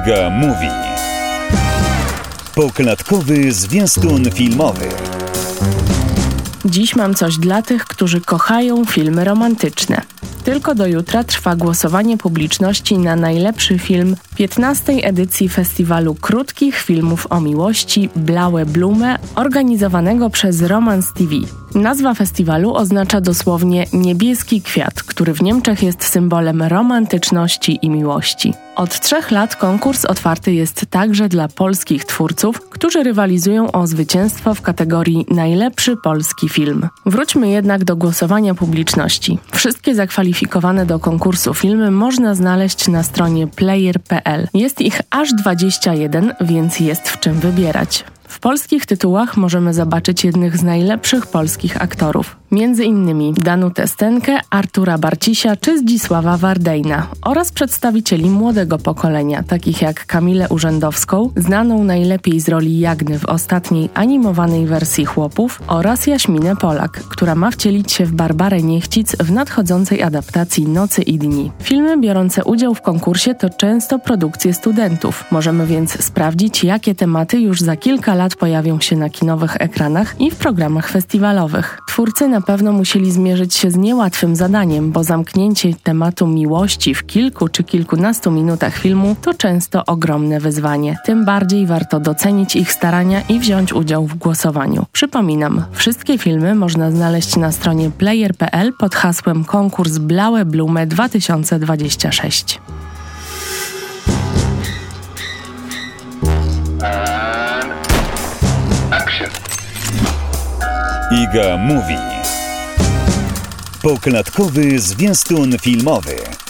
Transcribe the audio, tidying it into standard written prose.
Iga Mówi. Poklatkowy zwiastun filmowy. Dziś mam coś dla tych, którzy kochają filmy romantyczne. Tylko do jutra trwa głosowanie publiczności na najlepszy film 15. edycji festiwalu krótkich filmów o miłości Blaue Blume, organizowanego przez Romance TV. Nazwa festiwalu oznacza dosłownie niebieski kwiat, który w Niemczech jest symbolem romantyczności i miłości. Od 3 lat konkurs otwarty jest także dla polskich twórców, którzy rywalizują o zwycięstwo w kategorii Najlepszy polski film. Wróćmy jednak do głosowania publiczności. Wszystkie zakwalifikowane do konkursu filmy można znaleźć na stronie player.pl. Jest ich aż 21, więc jest w czym wybierać. W polskich tytułach możemy zobaczyć jednych z najlepszych polskich aktorów. Między innymi Danutę Stenkę, Artura Barcisia czy Zdzisława Wardejna oraz przedstawicieli młodego pokolenia, takich jak Kamilę Urzędowską, znaną najlepiej z roli Jagny w ostatniej animowanej wersji Chłopów, oraz Jaśminę Polak, która ma wcielić się w Barbarę Niechcic w nadchodzącej adaptacji Nocy i Dni. Filmy biorące udział w konkursie to często produkcje studentów. Możemy więc sprawdzić, jakie tematy już za kilka lat pojawią się na kinowych ekranach i w programach festiwalowych. Twórcy na pewno musieli zmierzyć się z niełatwym zadaniem, bo zamknięcie tematu miłości w kilku czy kilkunastu minutach filmu to często ogromne wyzwanie. Tym bardziej warto docenić ich starania i wziąć udział w głosowaniu. Przypominam, wszystkie filmy można znaleźć na stronie player.pl pod hasłem Konkurs Blaue Blume 2026. Iga Mówi. Poklatkowy zwiastun filmowy.